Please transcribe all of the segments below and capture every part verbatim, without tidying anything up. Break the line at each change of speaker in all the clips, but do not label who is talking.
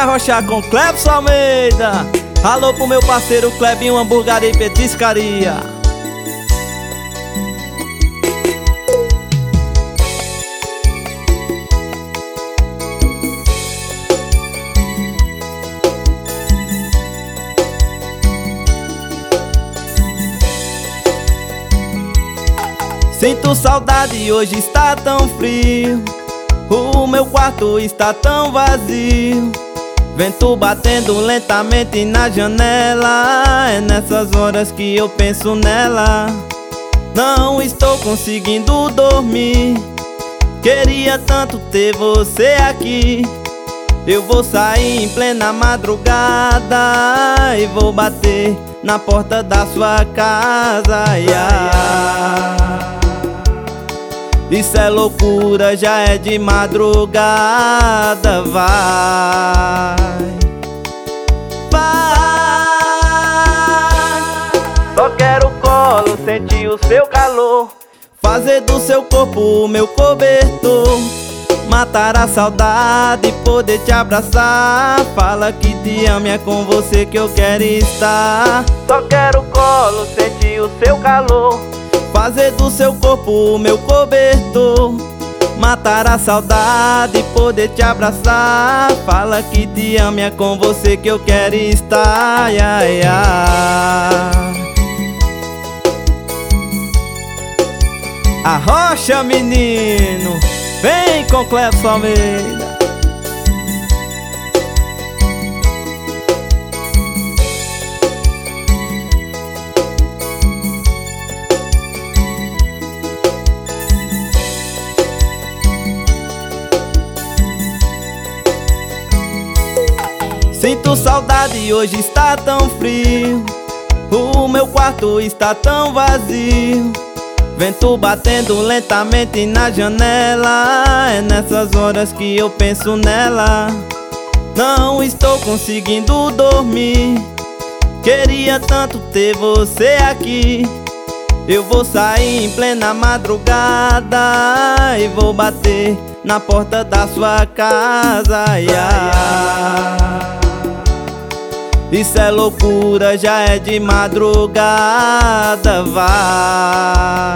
arrochar com Clebson Almeida. Alô pro meu parceiro Clebinho, hamburgueria e petiscaria. Sinto saudade, hoje está tão frio. O meu quarto está tão vazio. Vento batendo lentamente na janela. É nessas horas que eu penso nela. Não estou conseguindo dormir. Queria tanto ter você aqui. Eu vou sair em plena madrugada e vou bater na porta da sua casa. Yeah. Isso é loucura, já é de madrugada. Vai, vai. Só quero colo, sentir o seu calor, fazer do seu corpo o meu cobertor, matar a saudade, poder te abraçar. Fala que te amo, é com você que eu quero estar. Só quero colo, sentir o seu calor, fazer do seu corpo o meu cobertor, matar a saudade, poder te abraçar. Fala que te amo, é com você que eu quero estar. Yeah, yeah. Arrocha, menino, vem com Clebson Almeida. Sinto saudade, hoje está tão frio. O meu quarto está tão vazio. Vento batendo lentamente na janela. É nessas horas que eu penso nela. Não estou conseguindo dormir. Queria tanto ter você aqui. Eu vou sair em plena madrugada e vou bater na porta da sua casa. Yeah. Isso é loucura, já é de madrugada. Vai,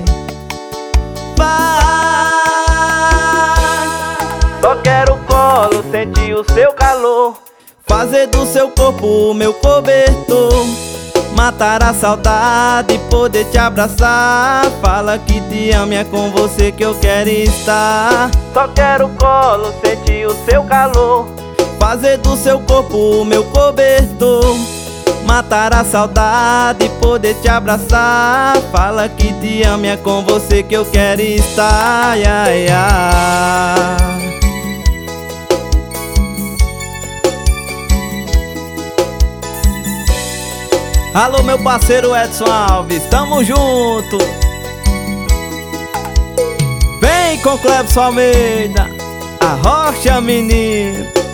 vai. Só quero colo, sentir o seu calor, fazer do seu corpo o meu cobertor, matar a saudade, poder te abraçar. Fala que te amo, é com você que eu quero estar. Só quero colo, sentir o seu calor, fazer do seu corpo o meu cobertor, matar a saudade, poder te abraçar. Fala que te amo, é com você que eu quero estar. Yeah, yeah. Alô meu parceiro Edson Alves, tamo junto. Vem com Clebson Almeida, arrocha, menino.